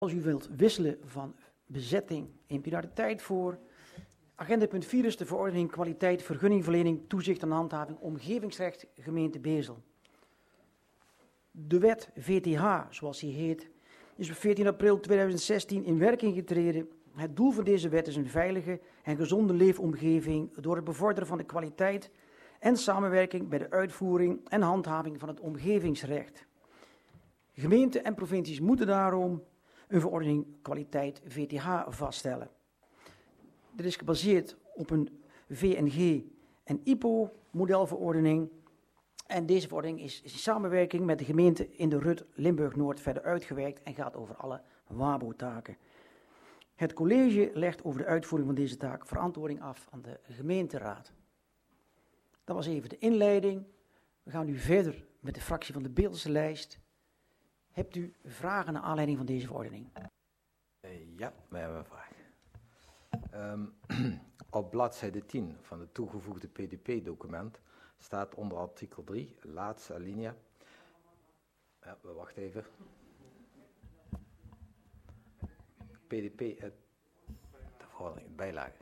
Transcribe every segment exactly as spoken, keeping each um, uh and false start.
Als u wilt wisselen van bezetting, neemt u daar de tijd voor. Agenda punt vier is de verordening kwaliteit, vergunningverlening, toezicht en handhaving, omgevingsrecht, gemeente Bezel. De wet V T H, zoals die heet, is op veertien april tweeduizend zestien in werking getreden. Het doel van deze wet is een veilige en gezonde leefomgeving door het bevorderen van de kwaliteit en samenwerking bij de uitvoering en handhaving van het omgevingsrecht. Gemeenten en provincies moeten daarom een verordening kwaliteit V T H vaststellen. Dit is gebaseerd op een V N G en I P O-modelverordening. En deze verordening is in samenwerking met de gemeente in de Rut Limburg-Noord verder uitgewerkt en gaat over alle WABO-taken. Het college legt over de uitvoering van deze taak verantwoording af aan de gemeenteraad. Dat was even de inleiding. We gaan nu verder met de fractie van de Beelse lijst. Hebt u vragen naar aanleiding van deze verordening? Uh, ja, wij hebben een vraag. Um, op bladzijde tien van het toegevoegde P D P-document staat onder artikel drie, laatste alinea. Ja, we wachten even. P D P, uh, de verordening, bijlage.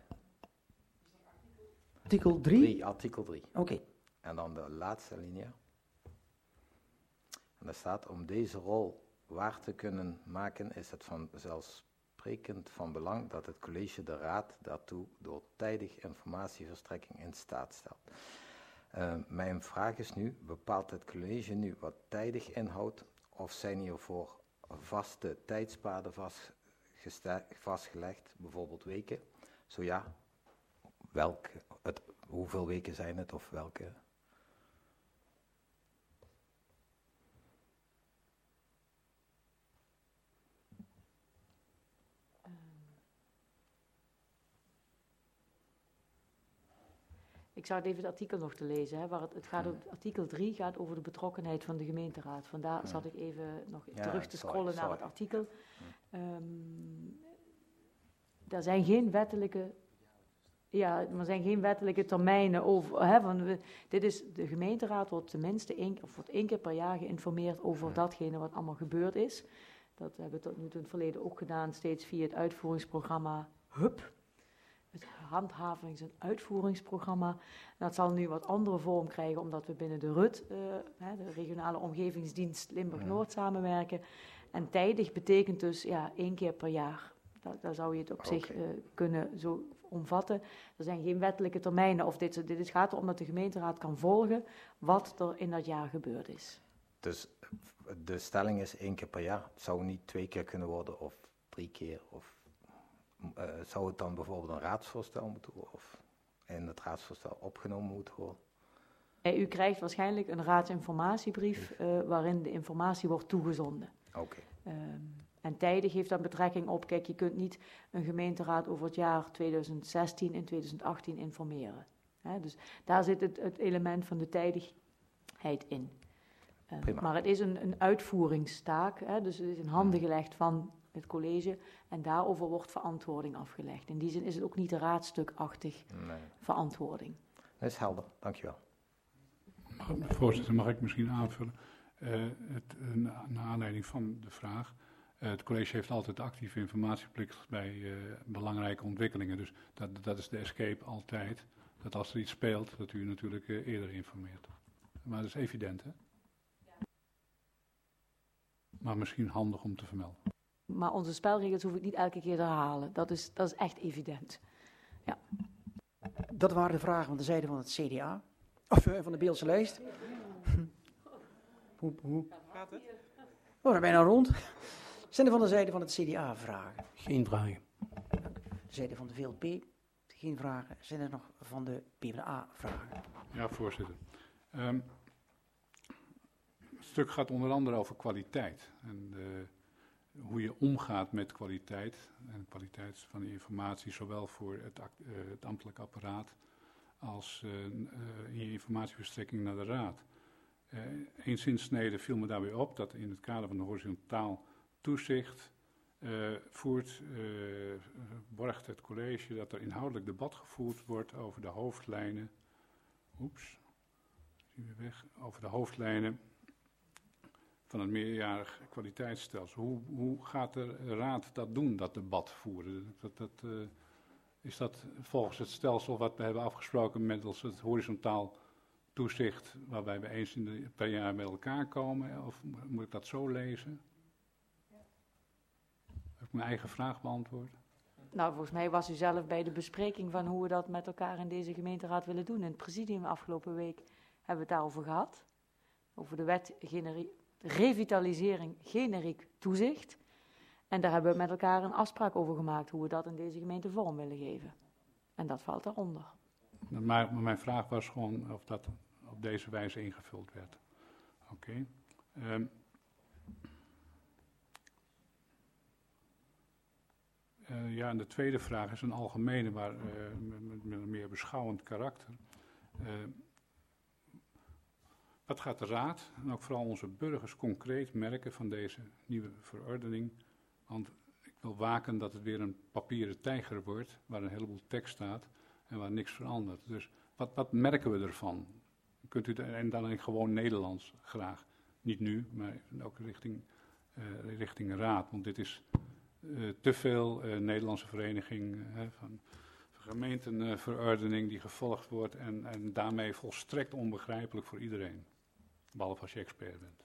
Artikel drie? artikel drie. Oké. Okay. En dan de laatste alinea. En daar staat, om deze rol waar te kunnen maken, is het vanzelfsprekend van belang dat het college de raad daartoe door tijdig informatieverstrekking in staat stelt. Uh, mijn vraag is nu, bepaalt het college nu wat tijdig inhoudt, of zijn hiervoor vaste tijdspaden vastgelegd, bijvoorbeeld weken? Zo ja, welke, het, hoeveel weken zijn het of welke? Ik zou het even het artikel nog te lezen, hè, waar het, het gaat over, artikel drie gaat over de betrokkenheid van de gemeenteraad. Vandaar zat ik even nog ja, terug te scrollen sorry, sorry. naar het artikel. Um, er zijn geen wettelijke, ja, er zijn geen wettelijke termijnen over. Hè, van we, dit is, de gemeenteraad wordt tenminste één, of wordt één keer per jaar geïnformeerd over ja. datgene wat allemaal gebeurd is. Dat hebben we tot nu toe in het verleden ook gedaan, steeds via het uitvoeringsprogramma H U P. Het handhavings- en uitvoeringsprogramma. Dat zal nu wat andere vorm krijgen, omdat we binnen de R U T, uh, de regionale omgevingsdienst Limburg-Noord, samenwerken. En tijdig betekent dus ja, één keer per jaar. Da- daar zou je het op okay. zich uh, kunnen zo omvatten. Er zijn geen wettelijke termijnen. Of dit, dit is, gaat erom dat de gemeenteraad kan volgen wat er in dat jaar gebeurd is. Dus de stelling is één keer per jaar. Het zou niet twee keer kunnen worden of drie keer of... Uh, zou het dan bijvoorbeeld een raadsvoorstel moeten worden of in het raadsvoorstel opgenomen moeten worden? U krijgt waarschijnlijk een raadsinformatiebrief uh, waarin de informatie wordt toegezonden. Oké. Okay. Um, en tijdig heeft dan betrekking op, kijk, je kunt niet een gemeenteraad over het jaar tweeduizend zestien en tweeduizend achttien informeren. He, dus daar zit het, het element van de tijdigheid in. Uh, maar het is een, een uitvoeringstaak, he, dus het is in handen gelegd van het college en daarover wordt verantwoording afgelegd. In die zin is het ook niet raadstukachtig nee. verantwoording. Dat is helder, dankjewel. Voorzitter, mag ik misschien aanvullen? Uh, het, uh, na, naar aanleiding van de vraag. Uh, het college heeft altijd actieve informatieplicht bij uh, belangrijke ontwikkelingen. Dus dat, dat is de escape altijd. Dat als er iets speelt, dat u natuurlijk uh, eerder informeert. Maar dat is evident, hè? Ja. Maar misschien handig om te vermelden. Maar onze spelregels hoef ik niet elke keer te herhalen. Dat is, dat is echt evident. Ja. Dat waren de vragen van de zijde van het C D A. Of uh, van de Beelse lijst. Hoe, hoe? Gaat het? Oh, dan ben je nou rond. Zijn er van de zijde van het C D A vragen? Geen vragen. De zijde van de V L P? Geen vragen. Zijn er nog van de P v d A vragen? Ja, voorzitter. Um, het stuk gaat onder andere over kwaliteit. En de... hoe je omgaat met kwaliteit en kwaliteit van de informatie, zowel voor het, uh, het ambtelijk apparaat als uh, uh, in je informatieverstrekking naar de raad. Uh, Eén zinsnede viel me daarbij op dat in het kader van de horizontaal toezicht uh, voert, uh, borgt het college dat er inhoudelijk debat gevoerd wordt over de hoofdlijnen, oeps, zien we weg, over de hoofdlijnen van het meerjarig kwaliteitsstelsel. Hoe, hoe gaat de raad dat doen, dat debat voeren? Dat, dat, uh, is dat volgens het stelsel wat we hebben afgesproken middels het horizontaal toezicht, waarbij we eens in de, per jaar bij elkaar komen? Of moet ik dat zo lezen? Heb ik mijn eigen vraag beantwoord? Nou, volgens mij was u zelf bij de bespreking van hoe we dat met elkaar in deze gemeenteraad willen doen. In het presidium afgelopen week hebben we het daarover gehad. Over de wet generi- revitalisering generiek toezicht. En daar hebben we met elkaar een afspraak over gemaakt hoe we dat in deze gemeente vorm willen geven. En dat valt daaronder. Maar, maar mijn vraag was gewoon of dat op deze wijze ingevuld werd. Oké. Okay. Um, Uh, ja, en de tweede vraag is een algemene, maar uh, met, met een meer beschouwend karakter. Uh, wat gaat de Raad en ook vooral onze burgers concreet merken van deze nieuwe verordening? Want ik wil waken dat het weer een papieren tijger wordt, waar een heleboel tekst staat en waar niks verandert. Dus wat, wat merken we ervan? Kunt u de, en dan in gewoon Nederlands graag. Niet nu, maar ook richting, uh, richting Raad, want dit is... Uh, te veel uh, Nederlandse vereniging uh, van, van gemeentenverordening uh, die gevolgd wordt en, en daarmee volstrekt onbegrijpelijk voor iedereen, behalve als je expert bent.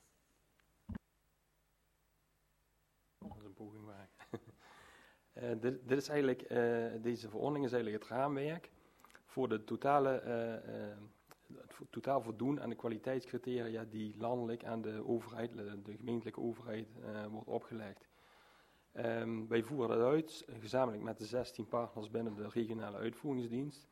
Dat is een poging wagen. uh, dit, dit is eigenlijk, uh, deze verordening is eigenlijk het raamwerk voor de totale, uh, uh, het totaal voldoen aan de kwaliteitscriteria die landelijk aan de overheid, de gemeentelijke overheid, uh, wordt opgelegd. Um, wij voeren dat uit, gezamenlijk met de zestien partners binnen de regionale uitvoeringsdienst,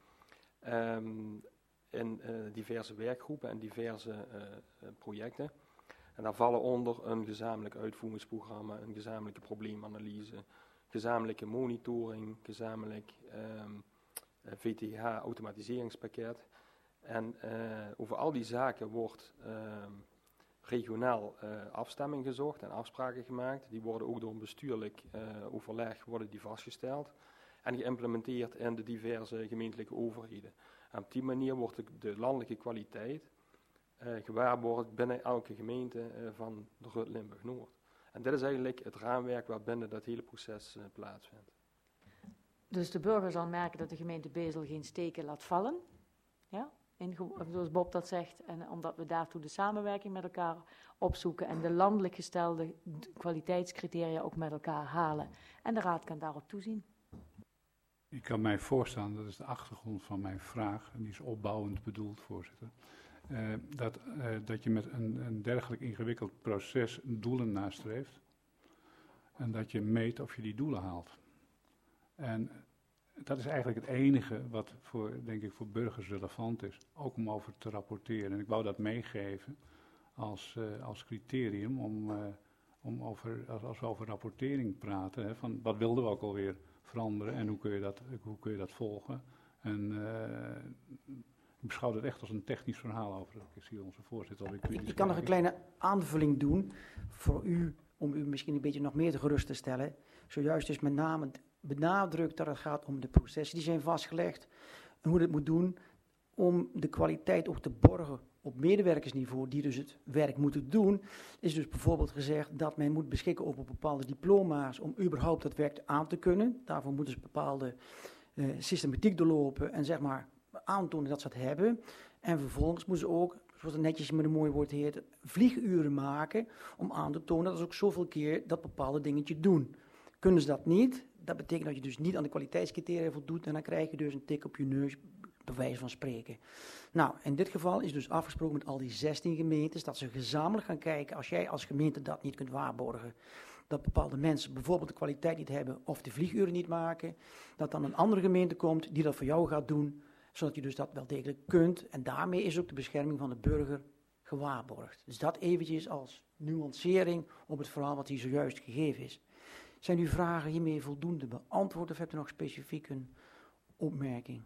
um, in uh, diverse werkgroepen en diverse uh, uh, projecten. En daar vallen onder een gezamenlijk uitvoeringsprogramma, een gezamenlijke probleemanalyse, gezamenlijke monitoring, gezamenlijk um, uh, V T H-automatiseringspakket. En uh, over al die zaken wordt... Um, regionaal uh, afstemming gezocht en afspraken gemaakt. Die worden ook door een bestuurlijk uh, overleg worden die vastgesteld en geïmplementeerd in de diverse gemeentelijke overheden. En op die manier wordt de, de landelijke kwaliteit uh, gewaarborgd binnen elke gemeente uh, van de Rut Limburg Noord. En dit is eigenlijk het raamwerk waarbinnen dat hele proces uh, plaatsvindt. Dus de burger zal merken dat de gemeente Bezel geen steken laat vallen, ja? In, zoals Bob dat zegt, en omdat we daartoe de samenwerking met elkaar opzoeken en de landelijk gestelde kwaliteitscriteria ook met elkaar halen. En de Raad kan daarop toezien. Ik kan mij voorstellen, dat is de achtergrond van mijn vraag, en die is opbouwend bedoeld, voorzitter, uh, dat, uh, dat je met een, een dergelijk ingewikkeld proces doelen nastreeft en dat je meet of je die doelen haalt. En dat is eigenlijk het enige wat voor, denk ik, voor burgers relevant is, ook om over te rapporteren. En ik wou dat meegeven als, uh, als criterium om, uh, om over, als, als we over rapportering praten, hè, van wat wilden we ook alweer veranderen en hoe kun je dat, hoe kun je dat volgen. En uh, ik beschouw het echt als een technisch verhaal over. Ik zie onze voorzitter al. Ik, ik kan nog een kleine aanvulling doen voor u, om u misschien een beetje nog meer te gerust te stellen. Zojuist is met name benadrukt dat het gaat om de processen die zijn vastgelegd en hoe dat moet doen om de kwaliteit ook te borgen op medewerkersniveau die dus het werk moeten doen, is dus bijvoorbeeld gezegd dat men moet beschikken over bepaalde diploma's om überhaupt dat werk aan te kunnen. Daarvoor moeten ze bepaalde uh, systematiek doorlopen en zeg maar aantonen dat ze het hebben. En vervolgens moeten ze ook, zoals het netjes met een mooi woord heet, vlieguren maken om aan te tonen dat ze ook zoveel keer dat bepaalde dingetje doen. Kunnen ze dat niet, dat betekent dat je dus niet aan de kwaliteitscriteria voldoet en dan krijg je dus een tik op je neus, bij wijze van spreken. Nou, in dit geval is dus afgesproken met al die zestien gemeentes dat ze gezamenlijk gaan kijken, als jij als gemeente dat niet kunt waarborgen, dat bepaalde mensen bijvoorbeeld de kwaliteit niet hebben of de vlieguren niet maken, dat dan een andere gemeente komt die dat voor jou gaat doen, zodat je dus dat wel degelijk kunt. En daarmee is ook de bescherming van de burger gewaarborgd. Dus dat eventjes als nuancering op het verhaal wat hier zojuist gegeven is. Zijn uw vragen hiermee voldoende beantwoord of hebt u nog specifiek een opmerking?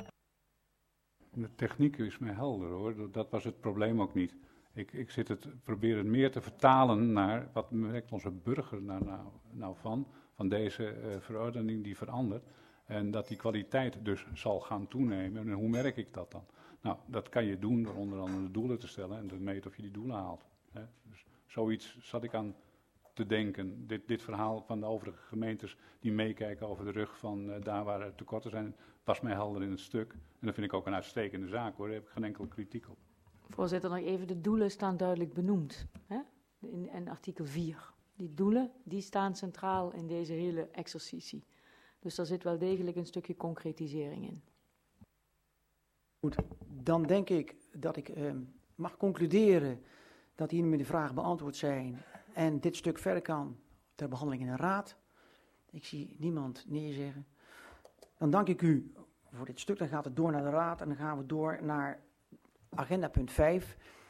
De techniek is mij helder hoor, dat was het probleem ook niet. Ik, ik zit het, probeer het meer te vertalen naar wat merkt onze burger nou, nou, nou van, van deze uh, verordening die verandert. En dat die kwaliteit dus zal gaan toenemen. En hoe merk ik dat dan? Nou, dat kan je doen door onder andere doelen te stellen en te meten of je die doelen haalt. Hè? Dus Zoiets zat ik aan te denken. Dit, dit verhaal van de overige gemeentes die meekijken over de rug van uh, daar waar er tekorten zijn, was mij helder in het stuk. En dat vind ik ook een uitstekende zaak hoor, daar heb ik geen enkele kritiek op. Voorzitter, nog even, de doelen staan duidelijk benoemd, hè? In, in artikel vier. Die doelen, die staan centraal in deze hele exercitie. Dus daar zit wel degelijk een stukje concretisering in. Goed, dan denk ik dat ik uh, mag concluderen dat hiermee de vragen beantwoord zijn en dit stuk verder kan ter behandeling in de raad. Ik zie niemand nee zeggen. Dan dank ik u voor dit stuk. Dan gaat het door naar de raad en dan gaan we door naar agenda punt vijf.